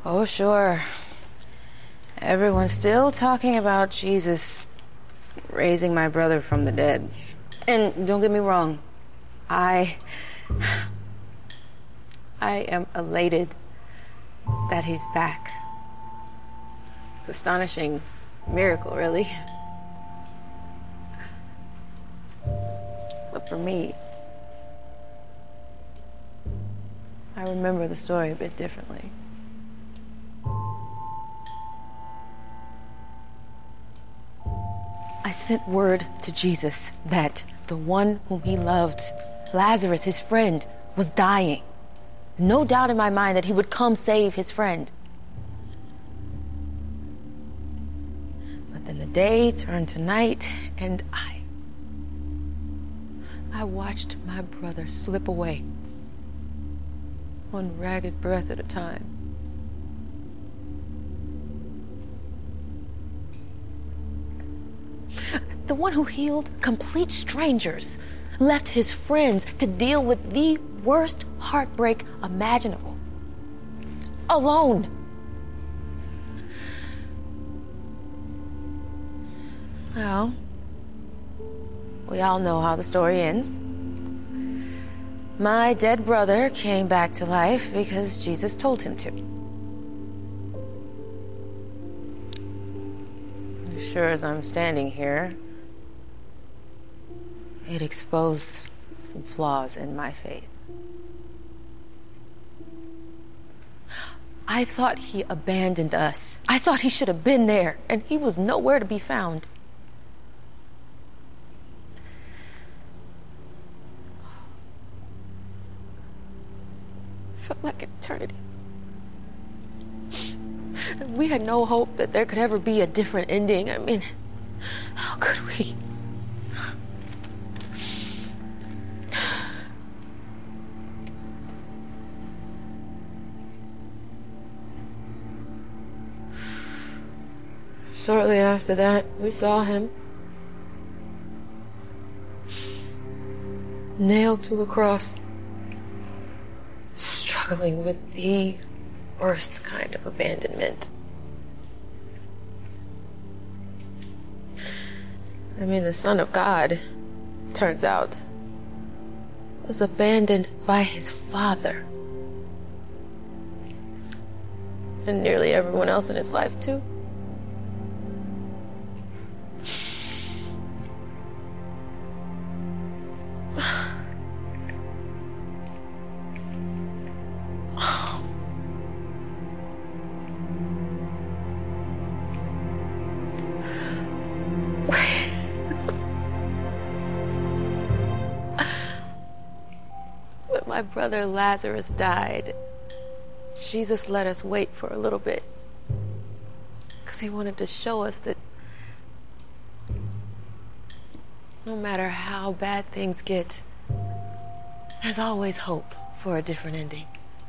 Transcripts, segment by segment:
Oh, sure. Everyone's still talking about Jesus raising my brother from the dead. And don't get me wrong, I am elated that he's back. It's an astonishing miracle, really. But for me, I remember the story a bit differently. I sent word to Jesus that the one whom he loved, Lazarus, his friend, was dying. No doubt in my mind that he would come save his friend. But then the day turned to night, and I watched my brother slip away, one ragged breath at a time. The one who healed complete strangers left his friends to deal with the worst heartbreak imaginable. Alone. Well, we all know how the story ends. My dead brother came back to life because Jesus told him to. As sure as I'm standing here, it exposed some flaws in my faith. I thought he abandoned us. I thought he should have been there, and he was nowhere to be found. It felt like eternity. We had no hope that there could ever be a different ending. I mean, how could we? Shortly after that, we saw him nailed to a cross, struggling with the worst kind of abandonment. I mean, the Son of God, turns out, was abandoned by his Father. And nearly everyone else in his life, too. When my brother Lazarus died, Jesus let us wait for a little bit because he wanted to show us that no matter how bad things get, there's always hope for a different ending.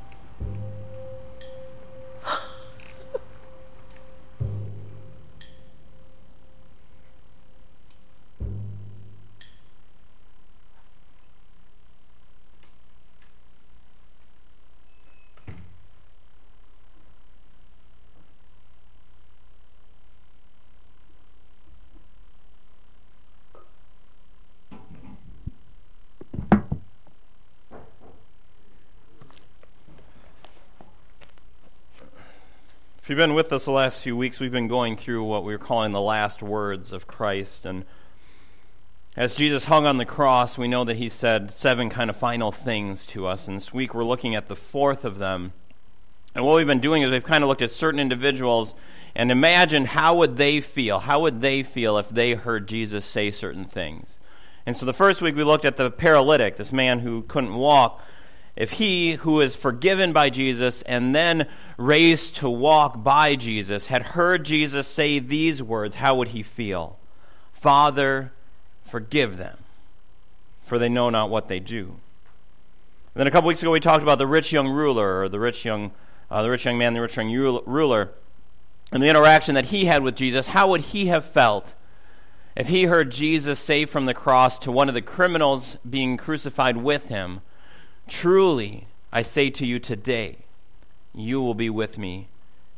If you've been with us the last few weeks, we've been going through what we're calling the last words of Christ. And as Jesus hung on the cross, we know that he said 7 kind of final things to us. And this week we're looking at the 4th of them. And what we've been doing is we've kind of looked at certain individuals and imagined how would they feel? How would they feel if they heard Jesus say certain things? And so the first week we looked at the paralytic, this man who couldn't walk. If he, who is forgiven by Jesus and then raised to walk by Jesus, had heard Jesus say these words, how would he feel? Father, forgive them, for they know not what they do. And then a couple weeks ago we talked about the rich young ruler, or the rich young man, the rich young ruler, and the interaction that he had with Jesus. How would he have felt if he heard Jesus say from the cross to one of the criminals being crucified with him, truly, I say to you today, you will be with me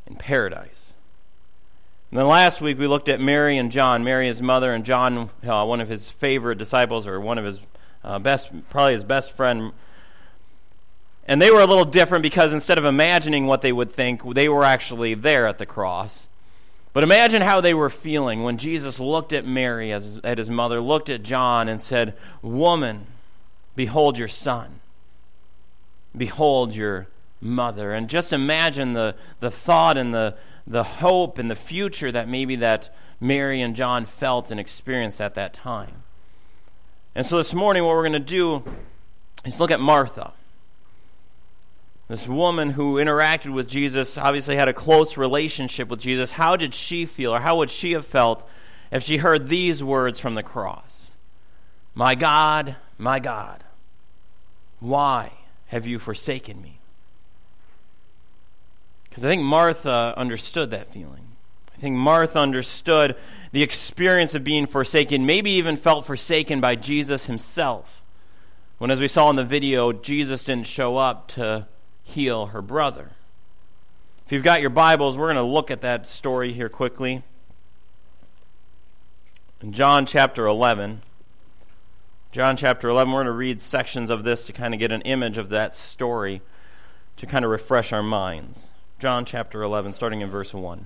in paradise. And then last week we looked at Mary and John, Mary his mother and John, one of his favorite disciples, or one of his probably his best friend. And they were a little different because instead of imagining what they would think, they were actually there at the cross. But imagine how they were feeling when Jesus looked at Mary, at his mother, looked at John and said, "Woman, behold your son. Behold your mother." And just imagine the thought and the hope and the future that maybe that Mary and John felt and experienced at that time. And so this morning what we're going to do is look at Martha. This woman who interacted with Jesus, obviously had a close relationship with Jesus. How did she feel, or how would she have felt if she heard these words from the cross? my God, why have you forsaken me?" Because I think Martha understood that feeling. I think Martha understood the experience of being forsaken, maybe even felt forsaken by Jesus himself. When, as we saw in the video, Jesus didn't show up to heal her brother. If you've got your Bibles, we're going to look at that story here quickly. In John chapter 11, we're going to read sections of this to kind of get an image of that story, to kind of refresh our minds. John chapter 11, starting in verse 1.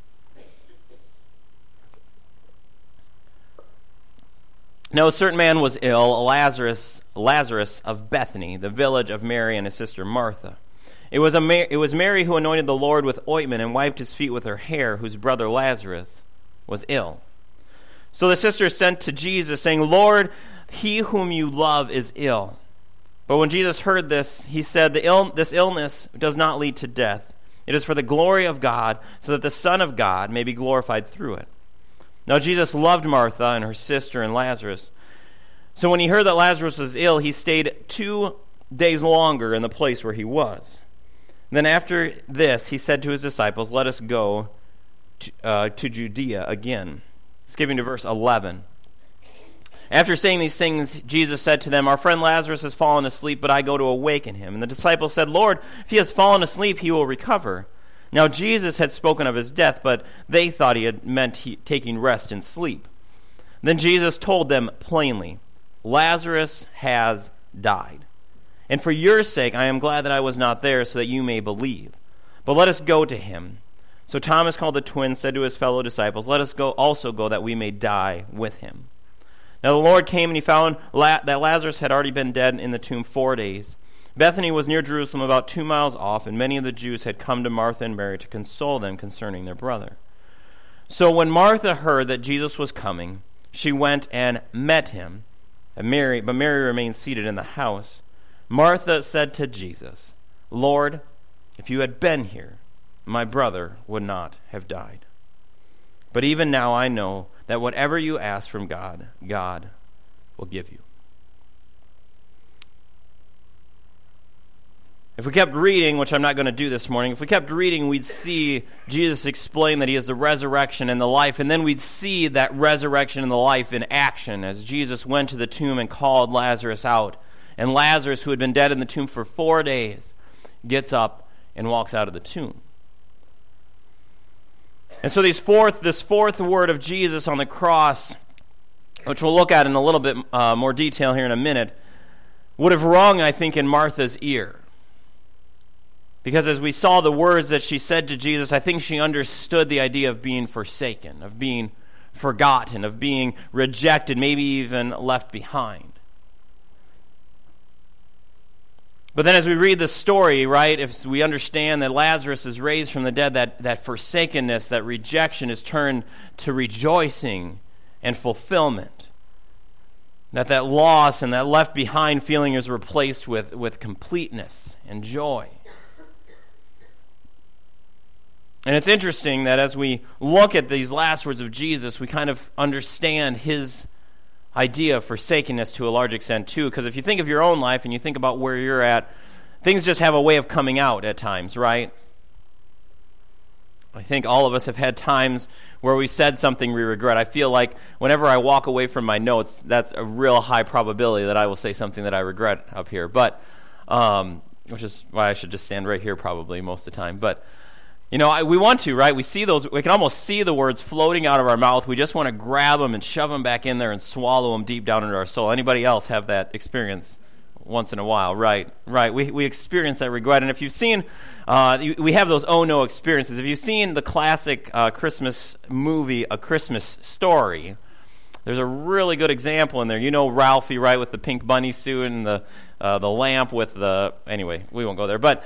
Now a certain man was ill, Lazarus of Bethany, the village of Mary and his sister Martha. It was Mary who anointed the Lord with ointment and wiped his feet with her hair, whose brother Lazarus was ill. So the sisters sent to Jesus, saying, "Lord, he whom you love is ill." But when Jesus heard this, he said, "This illness does not lead to death. It is for the glory of God, so that the Son of God may be glorified through it." Now Jesus loved Martha and her sister and Lazarus. So when he heard that Lazarus was ill, he stayed 2 days longer in the place where he was. Then after this, he said to his disciples, "Let us go to Judea again." Skipping to verse 11. After saying these things, Jesus said to them, "Our friend Lazarus has fallen asleep, but I go to awaken him." And the disciples said, "Lord, if he has fallen asleep, he will recover." Now Jesus had spoken of his death, but they thought he had meant taking rest and sleep. Then Jesus told them plainly, "Lazarus has died. And for your sake I am glad that I was not there, so that you may believe. But let us go to him." So Thomas, called the twin, said to his fellow disciples, "Let us also go that we may die with him." Now the Lord came, and he found that Lazarus had already been dead in the tomb 4 days. Bethany was near Jerusalem, about 2 miles off, and many of the Jews had come to Martha and Mary to console them concerning their brother. So when Martha heard that Jesus was coming, she went and met him. But Mary remained seated in the house. Martha said to Jesus, "Lord, if you had been here, my brother would not have died. But even now I know that whatever you ask from God, God will give you." If we kept reading, which I'm not going to do this morning, if we kept reading, we'd see Jesus explain that he is the resurrection and the life, and then we'd see that resurrection and the life in action as Jesus went to the tomb and called Lazarus out. And Lazarus, who had been dead in the tomb for 4 days, gets up and walks out of the tomb. And so this fourth word of Jesus on the cross, which we'll look at in a little bit more detail here in a minute, would have rung, I think, in Martha's ear. Because as we saw the words that she said to Jesus, I think she understood the idea of being forsaken, of being forgotten, of being rejected, maybe even left behind. But then as we read the story, right, if we understand that Lazarus is raised from the dead, that forsakenness, that rejection is turned to rejoicing and fulfillment. That loss and that left behind feeling is replaced with completeness and joy. And it's interesting that as we look at these last words of Jesus, we kind of understand his idea of forsakenness to a large extent too. Because if you think of your own life and you think about where you're at, things just have a way of coming out at times, right? I think all of us have had times where we said something we regret. I feel like whenever I walk away from my notes, that's a real high probability that I will say something that I regret up here. But which is why I should just stand right here probably most of the time. But We want to, right? We see those. We can almost see the words floating out of our mouth. We just want to grab them and shove them back in there and swallow them deep down into our soul. Anybody else have that experience once in a while? Right. We experience that regret. And if you've seen, we have those oh no experiences. If you've seen the classic Christmas movie, A Christmas Story, there's a really good example in there. Ralphie, right, with the pink bunny suit and the lamp with the... Anyway, we won't go there. But,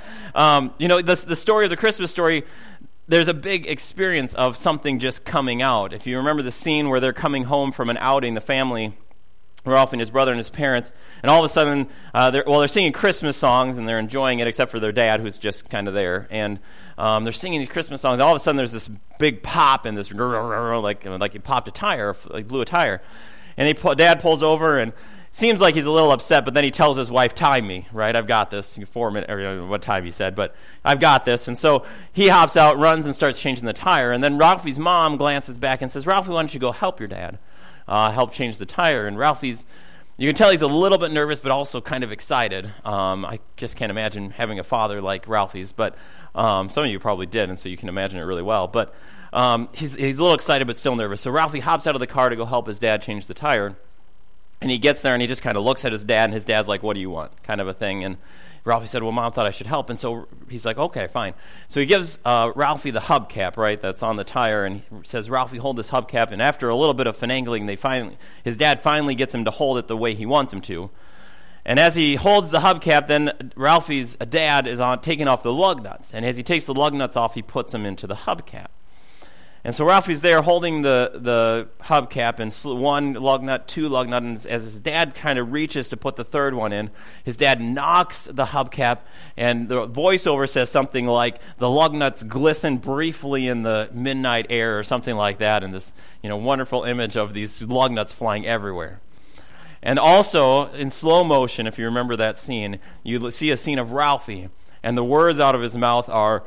the story of the Christmas Story, there's a big experience of something just coming out. If you remember the scene where they're coming home from an outing, the family, Ralph and his brother and his parents, and all of a sudden, they're singing Christmas songs, and they're enjoying it, except for their dad, who's just kind of there. And they're singing these Christmas songs, and all of a sudden there's this big pop, and this like you popped a tire, like blew a tire. And Dad pulls over, and seems like he's a little upset, but then he tells his wife, "Time me, right? I've got this." 4 minutes, or what time he said, but I've got this. And so he hops out, runs, and starts changing the tire. And then Ralphie's mom glances back and says, "Ralphie, why don't you go help your dad? Help change the tire." And you can tell he's a little bit nervous, but also kind of excited. I just can't imagine having a father like Ralphie's, but some of you probably did, and so you can imagine it really well. But he's a little excited, but still nervous. So Ralphie hops out of the car to go help his dad change the tire, and he gets there, and he just kind of looks at his dad, and his dad's like, "What do you want?" kind of a thing. And Ralphie said, "Well, Mom thought I should help." And so he's like, "Okay, fine." So he gives Ralphie the hubcap, right, that's on the tire, and he says, "Ralphie, hold this hubcap." And after a little bit of finagling, his dad finally gets him to hold it the way he wants him to. And as he holds the hubcap, then Ralphie's dad is taking off the lug nuts. And as he takes the lug nuts off, he puts them into the hubcap. And so Ralphie's there holding the hubcap, and one lug nut, two lug nuts, and as his dad kind of reaches to put the third one in, his dad knocks the hubcap, and the voiceover says something like, "The lug nuts glisten briefly in the midnight air," or something like that, and this wonderful image of these lug nuts flying everywhere. And also, in slow motion, if you remember that scene, you see a scene of Ralphie, and the words out of his mouth are,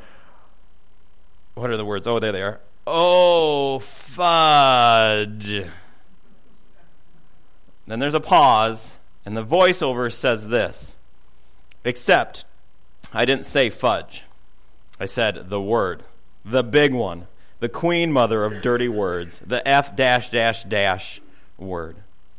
what are the words? Oh, there they are. "Oh, fudge." Then there's a pause, and the voiceover says this, "Except I didn't say fudge. I said the word, the big one, the queen mother of dirty words, the F -- word."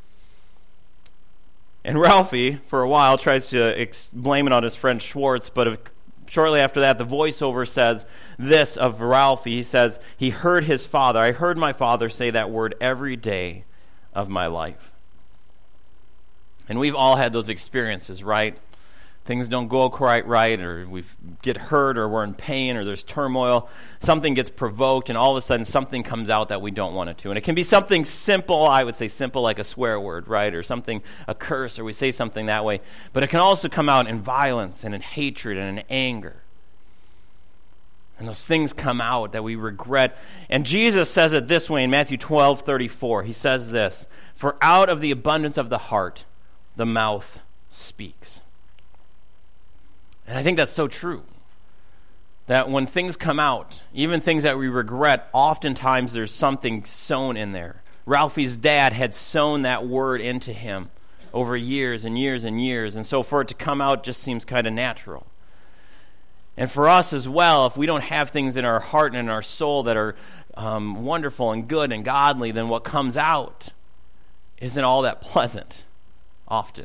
And Ralphie, for a while, tries to blame it on his friend Schwartz, but shortly after that, the voiceover says this of Ralphie. He says, "He heard his father. I heard my father say that word every day of my life." And we've all had those experiences, right? Things don't go quite right, or we get hurt, or we're in pain, or there's turmoil. Something gets provoked, and all of a sudden something comes out that we don't want it to. And it can be something simple, I would say simple, like a swear word, right? Or something, a curse, or we say something that way. But it can also come out in violence, and in hatred, and in anger. And those things come out that we regret. And Jesus says it this way in Matthew 12:34. He says this, "For out of the abundance of the heart, the mouth speaks." And I think that's so true. That when things come out, even things that we regret, oftentimes there's something sown in there. Ralphie's dad had sown that word into him over years and years and years. And so for it to come out just seems kind of natural. And for us as well, if we don't have things in our heart and in our soul that are wonderful and good and godly, then what comes out isn't all that pleasant often.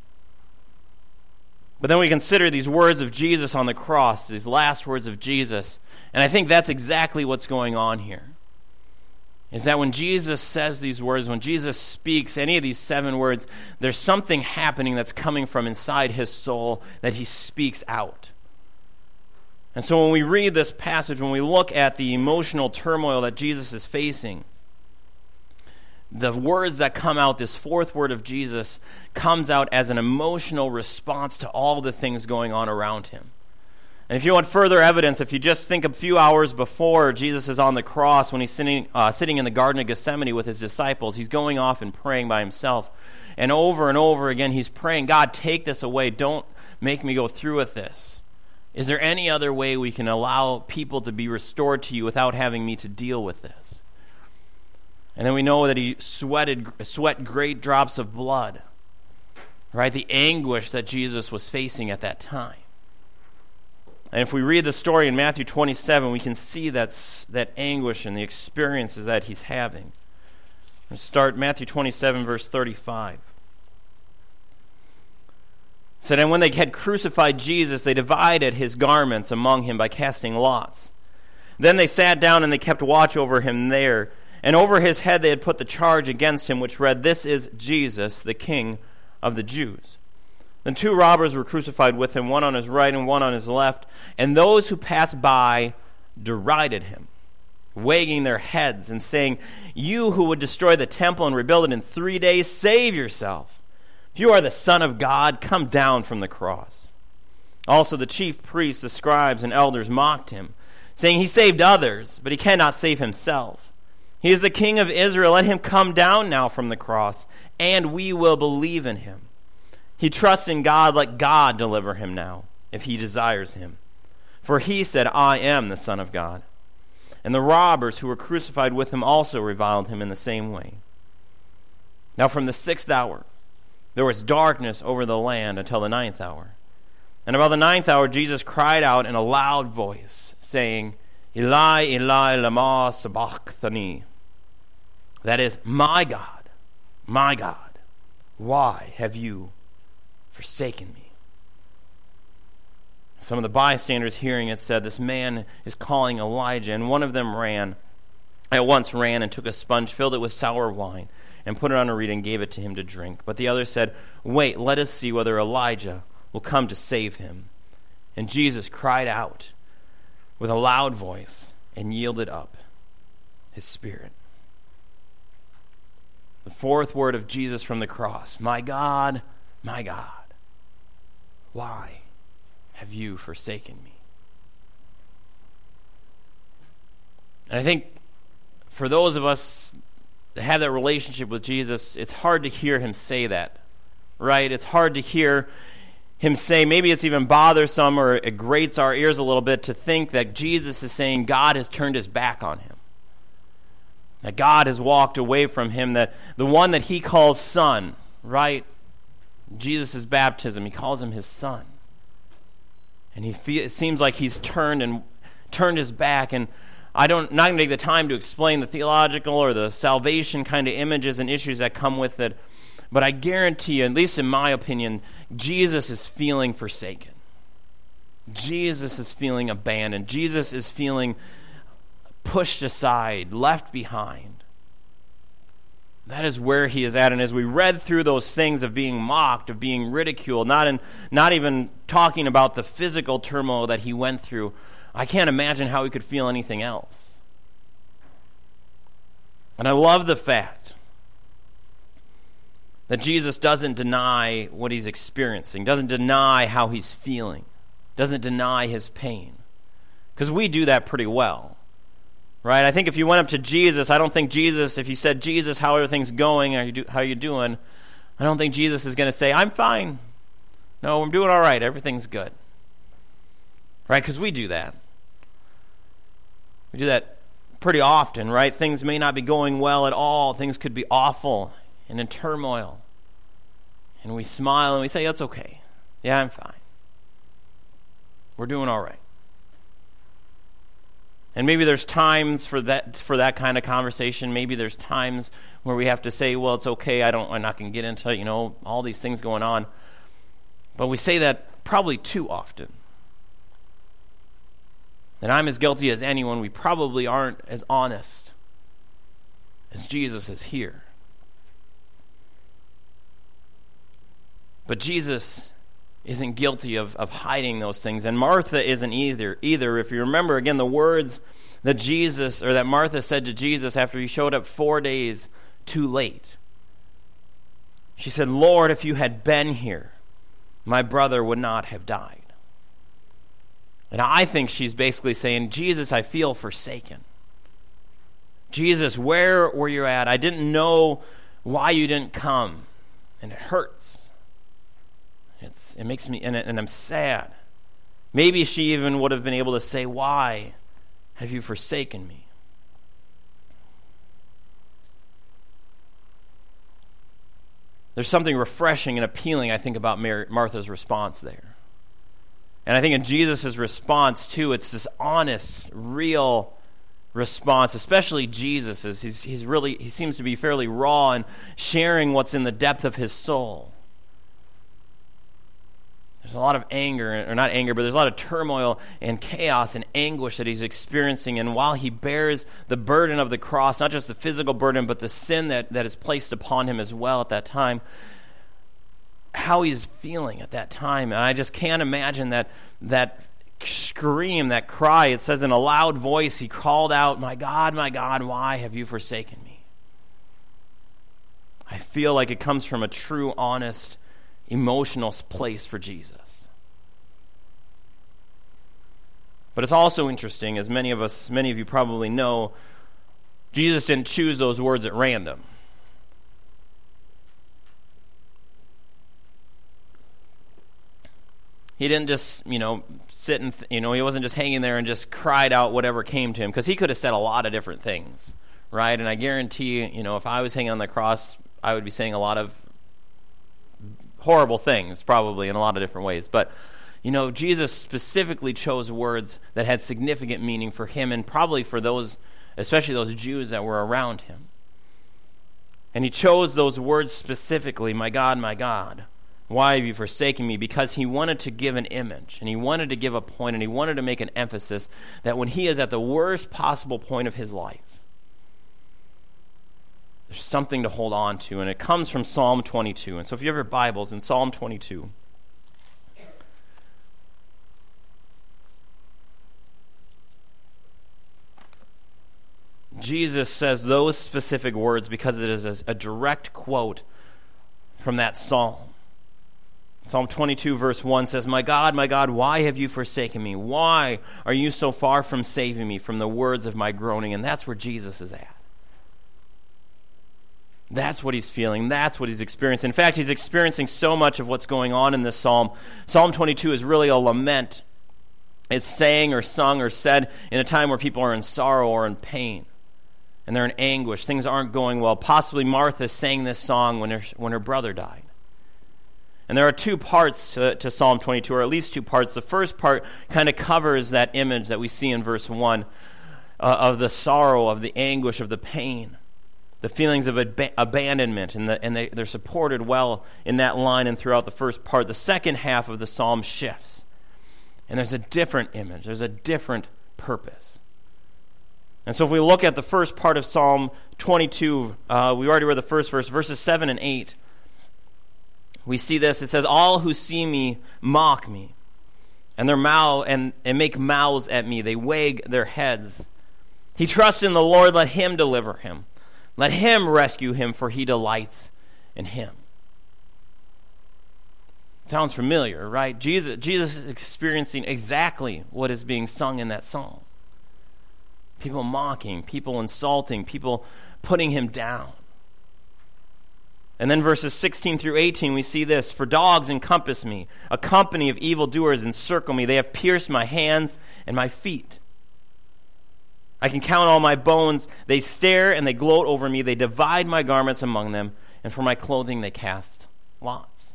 But then we consider these words of Jesus on the cross, these last words of Jesus, and I think that's exactly what's going on here. Is that when Jesus says these words, when Jesus speaks any of these 7 words, there's something happening that's coming from inside his soul that he speaks out. And so when we read this passage, when we look at the emotional turmoil that Jesus is facing, the words that come out, this 4th word of Jesus, comes out as an emotional response to all the things going on around him. And if you want further evidence, if you just think a few hours before Jesus is on the cross, when he's sitting in the Garden of Gethsemane with his disciples, he's going off and praying by himself. And over again, he's praying, "God, take this away. Don't make me go through with this. Is there any other way we can allow people to be restored to you without having me to deal with this?" And then we know that he sweat great drops of blood, right? The anguish that Jesus was facing at that time. And if we read the story in Matthew 27, we can see that anguish and the experiences that he's having. Let's start Matthew 27, verse 35. It said, "And when they had crucified Jesus, they divided his garments among him by casting lots. Then they sat down and they kept watch over him there. And over his head they had put the charge against him, which read, 'This is Jesus, the King of the Jews.' Then 2 robbers were crucified with him, one on his right and one on his left. And those who passed by derided him, wagging their heads and saying, 'You who would destroy the temple and rebuild it in 3 days, save yourself. If you are the Son of God, come down from the cross.' Also the chief priests, the scribes, and elders mocked him, saying, 'He saved others, but he cannot save himself. He is the King of Israel. Let him come down now from the cross, and we will believe in him. He trusts in God. Let God deliver him now, if he desires him. For he said, I am the Son of God.' And the robbers who were crucified with him also reviled him in the same way. Now from the 6th hour there was darkness over the land until the 9th hour. And about the 9th hour Jesus cried out in a loud voice, saying, 'Eli, Eli, lama sabachthani.' That is, my God, why have you forsaken me?" Some of the bystanders hearing it said, "This man is calling Elijah." And one of them at once ran and took a sponge, filled it with sour wine, and put it on a reed and gave it to him to drink. But the other said, "Wait, let us see whether Elijah will come to save him." And Jesus cried out with a loud voice and yielded up his spirit. The 4th word of Jesus from the cross, my God, why have you forsaken me?" And I think for those of us that have that relationship with Jesus, it's hard to hear him say that, right? It's hard to hear him say, maybe it's even bothersome or it grates our ears a little bit to think that Jesus is saying God has turned his back on him, that God has walked away from him, that the one that he calls son, right? Jesus' baptism, he calls him his son. And it seems like he's turned his back. And not going to take the time to explain the theological or the salvation kind of images and issues that come with it. But I guarantee you, at least in my opinion, Jesus is feeling forsaken. Jesus is feeling abandoned. Jesus is feeling pushed aside, left behind. That is where he is at. And as we read through those things of being mocked, of being ridiculed, not even talking about the physical turmoil that he went through, I can't imagine how he could feel anything else. And I love the fact that Jesus doesn't deny what he's experiencing, doesn't deny how he's feeling, doesn't deny his pain. Because we do that pretty well. Right? I think if you went up to Jesus, I don't think Jesus, if you said, "Jesus, how are things going? How are you doing?" I don't think Jesus is going to say, "I'm fine. No, I'm doing all right. Everything's good." Right? Because we do that. We do that pretty often, right? Things may not be going well at all. Things could be awful and in turmoil. And we smile and we say, "That's okay. Yeah, I'm fine. We're doing all right." And maybe there's times for that kind of conversation. Maybe there's times where we have to say, "Well, it's okay. I'm not going to get into, all these things going on." But we say that probably too often. And I'm as guilty as anyone. We probably aren't as honest as Jesus is here. But Jesus isn't guilty of hiding those things. And Martha isn't either. If you remember, again, the words that Martha said to Jesus after he showed up 4 days too late. She said, "Lord, if you had been here, my brother would not have died." And I think she's basically saying, "Jesus, I feel forsaken. Jesus, where were you at? I didn't know why you didn't come, and it hurts. It makes me, and I'm sad." Maybe she even would have been able to say, "Why have you forsaken me?" There's something refreshing and appealing, I think, about Martha's response there. And I think in Jesus' response, too, it's this honest, real response, especially Jesus, as he seems to be fairly raw and sharing what's in the depth of his soul. There's a lot of anger, or not anger, but there's a lot of turmoil and chaos and anguish that he's experiencing. And while he bears the burden of the cross, not just the physical burden, but the sin that is placed upon him as well at that time, how he's feeling at that time. And I just can't imagine that scream, that cry. It says in a loud voice, he called out, my God, why have you forsaken me? I feel like it comes from a true, honest, emotional place for Jesus. But it's also interesting, as many of you probably know, Jesus didn't choose those words at random. He didn't just, sit and, he wasn't just hanging there and just cried out whatever came to him, because he could have said a lot of different things, right? And I guarantee, if I was hanging on the cross, I would be saying a lot of horrible things, probably, in a lot of different ways. But, Jesus specifically chose words that had significant meaning for him, and probably for those, especially those Jews that were around him. And he chose those words specifically, my God, why have you forsaken me? Because he wanted to give an image, and he wanted to give a point, and he wanted to make an emphasis that when he is at the worst possible point of his life, there's something to hold on to, and it comes from Psalm 22. And so if you have your Bibles, in Psalm 22, Jesus says those specific words because it is a direct quote from that psalm. Psalm 22 verse 1 says, my God, why have you forsaken me? Why are you so far from saving me from the words of my groaning? And that's where Jesus is at. That's what he's feeling. That's what he's experiencing. In fact, he's experiencing so much of what's going on in this psalm. Psalm 22 is really a lament. It's sang or sung or said in a time where people are in sorrow or in pain, and they're in anguish. Things aren't going well. Possibly Martha sang this song when her brother died. And there are two parts to Psalm 22, or at least two parts. The first part kind of covers that image that we see in verse 1 of the sorrow, of the anguish, of the pain, the feelings of abandonment, and they're supported well in that line and throughout the first part. The second half of the psalm shifts, and there's a different image. There's a different purpose. And so if we look at the first part of Psalm 22, we already read the first verse, verses 7 and 8. We see this. It says, all who see me mock me, and make mouths at me. They wag their heads. He trusts in the Lord. Let him deliver him. Let him rescue him, for he delights in him. Sounds familiar, right? Jesus is experiencing exactly what is being sung in that psalm. People mocking, people insulting, people putting him down. And then verses 16 through 18, we see this. For dogs encompass me. A company of evildoers encircle me. They have pierced my hands and my feet. I can count all my bones. They stare and they gloat over me. They divide my garments among them, and for my clothing they cast lots.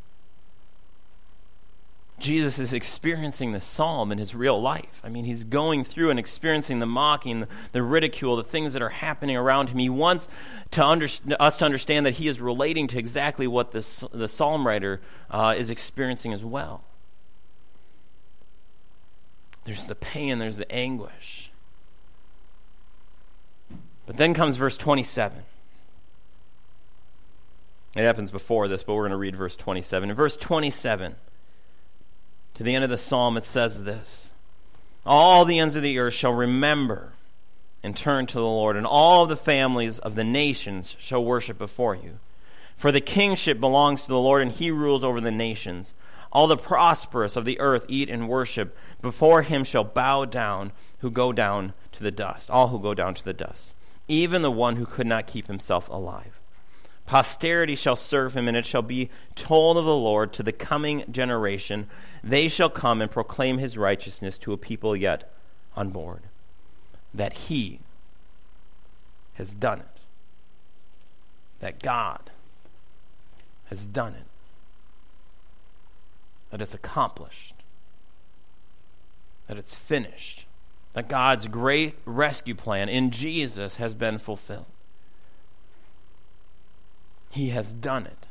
Jesus is experiencing this psalm in his real life. I mean, he's going through and experiencing the mocking, the ridicule, the things that are happening around him. He wants us to understand that he is relating to exactly what the psalm writer is experiencing as well. There's the pain, there's the anguish. But then comes verse 27. It happens before this, but we're going to read verse 27. In verse 27, to the end of the psalm, it says this. All the ends of the earth shall remember and turn to the Lord, and all the families of the nations shall worship before you. For the kingship belongs to the Lord, and he rules over the nations. All the prosperous of the earth eat and worship. Before him shall bow down who go down to the dust, all who go down to the dust, even the one who could not keep himself alive. Posterity shall serve him, and it shall be told of the Lord to the coming generation. They shall come and proclaim his righteousness to a people yet unborn, that he has done it, that God has done it, that it's accomplished. that it's finished, that God's great rescue plan in Jesus has been fulfilled. He has done it.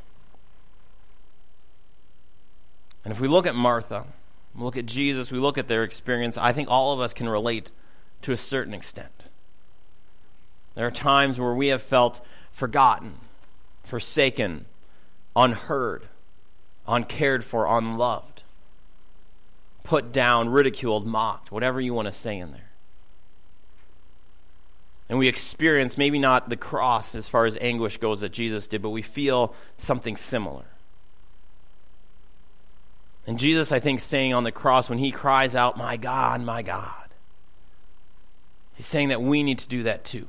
And if we look at Martha, we look at Jesus, we look at their experience, I think all of us can relate to a certain extent. There are times where we have felt forgotten, forsaken, unheard, uncared for, unloved, put down, ridiculed, mocked, whatever you want to say in there. And we experience maybe not the cross as far as anguish goes that Jesus did, but we feel something similar. And Jesus, I think, saying on the cross when he cries out, my God, he's saying that we need to do that too.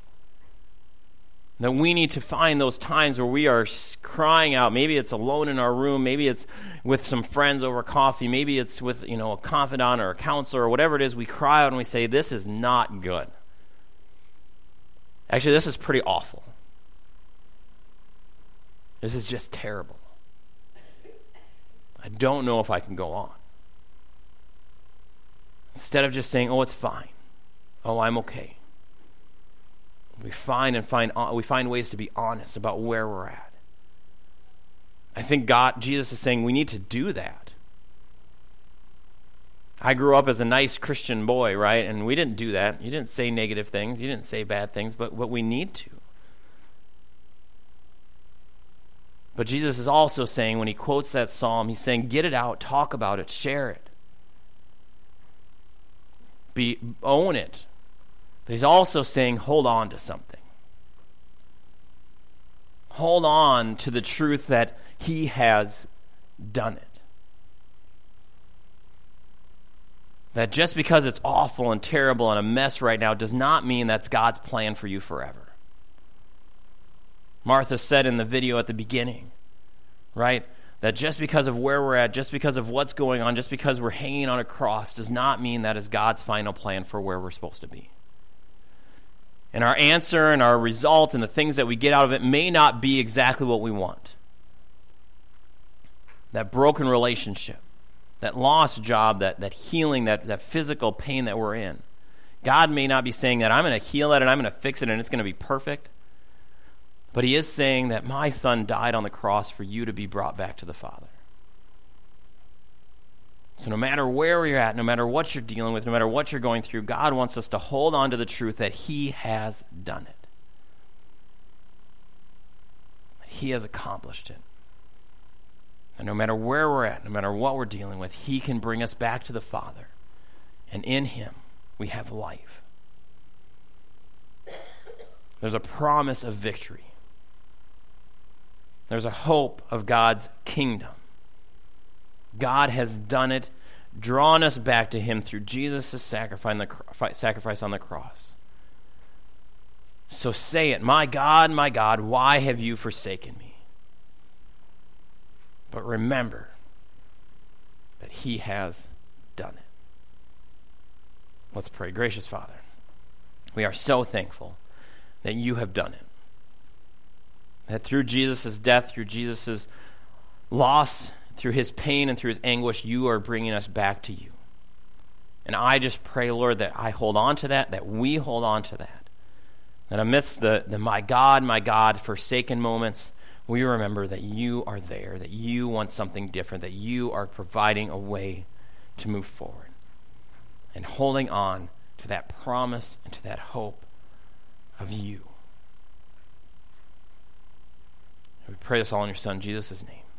That we need to find those times where we are crying out. Maybe it's alone in our room. Maybe it's with some friends over coffee. Maybe it's with, a confidant or a counselor or whatever it is. We cry out and we say, this is not good. Actually, this is pretty awful. This is just terrible. I don't know if I can go on. Instead of just saying, oh, it's fine. Oh, I'm okay. We find ways to be honest about where we're at. I think Jesus is saying we need to do that. I grew up as a nice Christian boy, right? And we didn't do that. You didn't say negative things. You didn't say bad things, but we need to. But Jesus is also saying, when he quotes that psalm, he's saying, get it out, talk about it, share it. Own it. But he's also saying, hold on to something. Hold on to the truth that he has done it. That just because it's awful and terrible and a mess right now does not mean that's God's plan for you forever. Martha said in the video at the beginning, right, that just because of where we're at, just because of what's going on, just because we're hanging on a cross does not mean that is God's final plan for where we're supposed to be. And our answer and our result and the things that we get out of it may not be exactly what we want. That broken relationship, that lost job, that healing, that physical pain that we're in. God may not be saying that I'm going to heal it and I'm going to fix it and it's going to be perfect. But he is saying that my son died on the cross for you to be brought back to the Father. So no matter where you're at, no matter what you're dealing with, no matter what you're going through, God wants us to hold on to the truth that he has done it. That he has accomplished it. And no matter where we're at, no matter what we're dealing with, he can bring us back to the Father. And in him, we have life. There's a promise of victory. There's a hope of God's kingdom. God has done it, drawn us back to him through Jesus' sacrifice on the cross. So say it, my God, why have you forsaken me? But remember that he has done it. Let's pray. Gracious Father, we are so thankful that you have done it. That through Jesus' death, through Jesus' loss, through his pain and through his anguish, you are bringing us back to you. And I just pray, Lord, that I hold on to that we hold on to that. That amidst the my God, forsaken moments, we remember that you are there, that you want something different, that you are providing a way to move forward. And holding on to that promise and to that hope of you. We pray this all in your Son, Jesus' name.